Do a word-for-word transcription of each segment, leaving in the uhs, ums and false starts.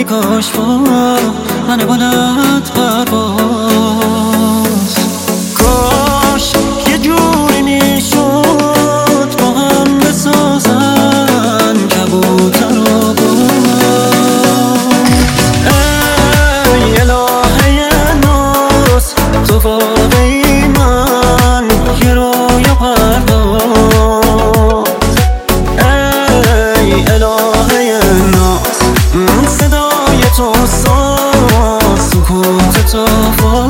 ای کاش با من بلند پرواز، کاش یه جوری میشد با هم بسازن کبوتر و باز. ای الهه ناز تو واقعی من یه رویا پرداز. ای الهه ناز صدای تو ساز سکوت تو باز.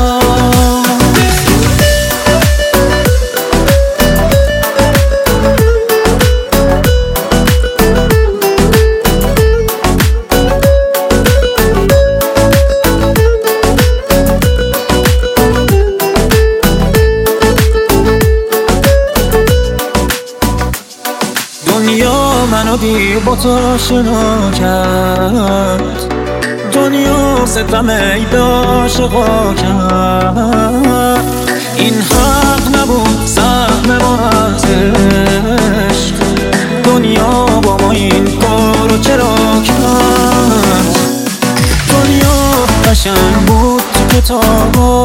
دنیا منو بی با تو آشنا کرد، دنیا ستم ای به عاشقا کرد. این حق نبود سهم ما از عشق، دنیا با ما این کارو چرا کرد؟ دنیا قشنگ بود تو کتابا،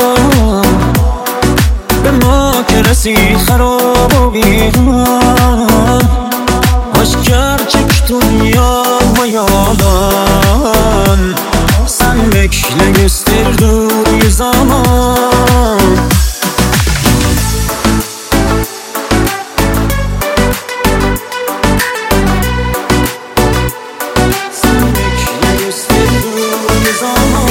به ما که رسید خراب و بیرون. Gerçek dünya yalan, sen bekle gösterdiği zaman. Sen bekle gösterdiği zaman.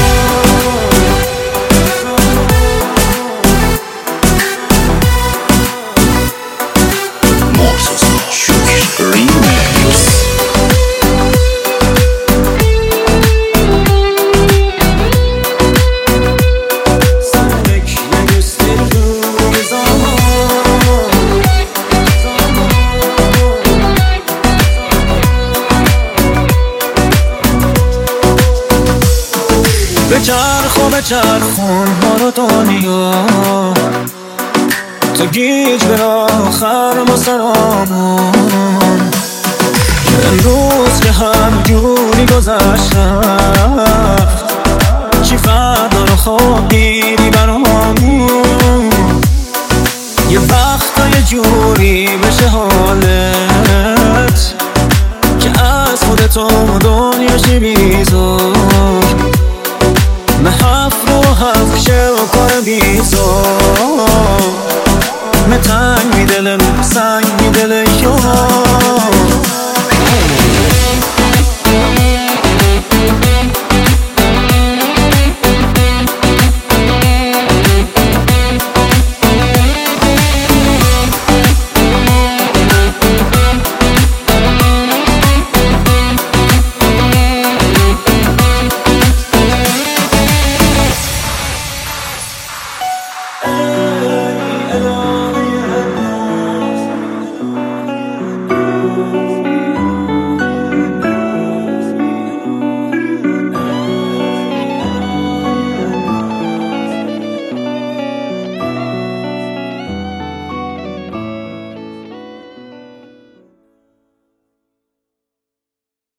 بچرخ و بچرخون ما رو دنیا، تا گیج به آخر ما سرامون. امروز که هم جوری گذشت رفت، چی فردا رو خواب دیدی برامون. یه وقتا یه جوری بشه حالت که از خودتو دنیاشی بیزار. محف رو حف شه و کار بیزار، متنگ می دلم سنگ می دل یار.